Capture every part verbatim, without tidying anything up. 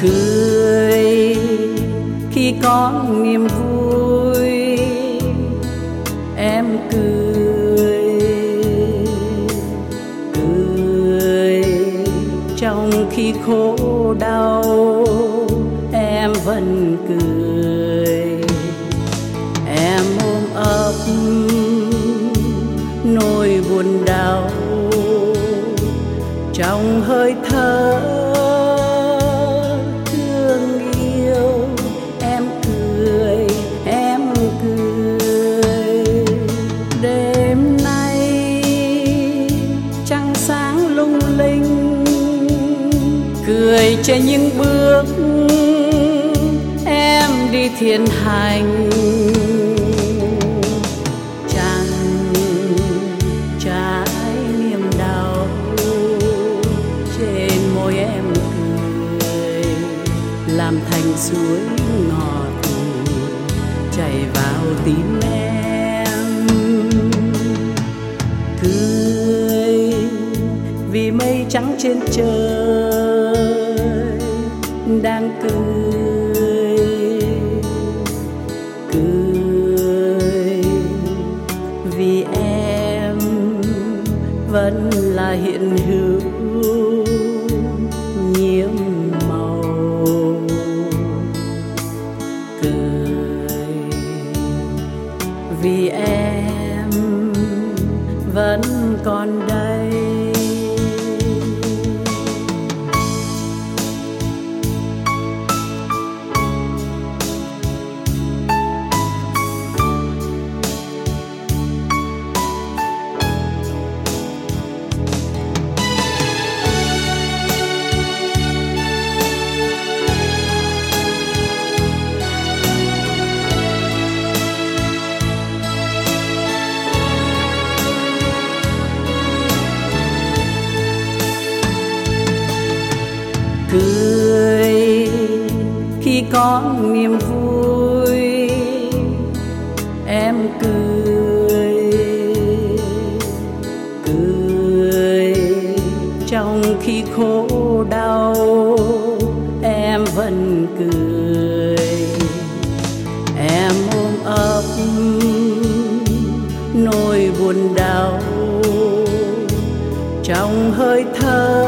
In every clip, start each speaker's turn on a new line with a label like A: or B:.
A: cười khi có niềm vui, em cười cười trong khi khổ đau, em vẫn cười. Em ôm ấp nỗi buồn đau trong hơi thở thương yêu. Em cười, em cười. Đêm nay trăng sáng lung linh, cười trên những bước em đi thiền hành. Tràn trái niềm đau trên môi em cười, làm thành suối ngọt chảy vào tim em. Cười vì mây trắng trên trời đang cười, cười vì em vẫn là hiện hữu nhiễm màu. Cười vì em vẫn còn đây. Cười khi có niềm vui, em cười cười trong khi khổ đau, em vẫn cười. Em ôm ấp nỗi buồn đau trong hơi thở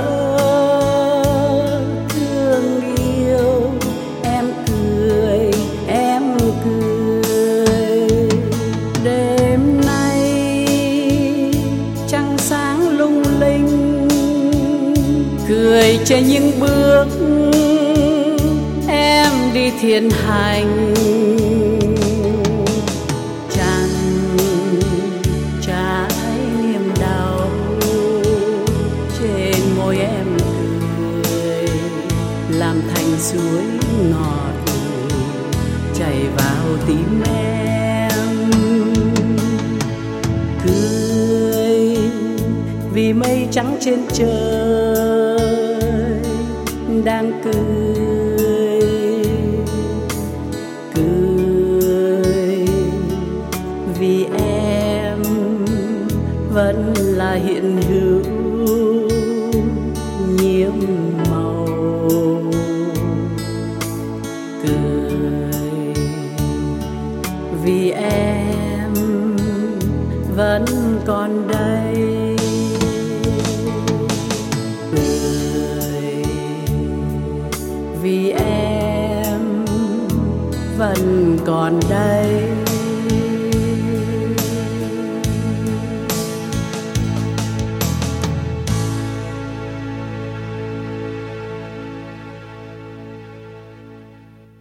A: thương yêu. Em cười, em cười. Đêm nay trăng sáng lung linh, cười trên những bước em đi thiền hành. Tràn trái niềm đau trên môi em cười, làm thành suối ngọt chảy vào tim em. Cười vì mây trắng trên trời đang cười, cười vì em vẫn là hiện hữu nhiễm màu. Cười vì em vẫn còn đây. Cười vì em vẫn còn đây.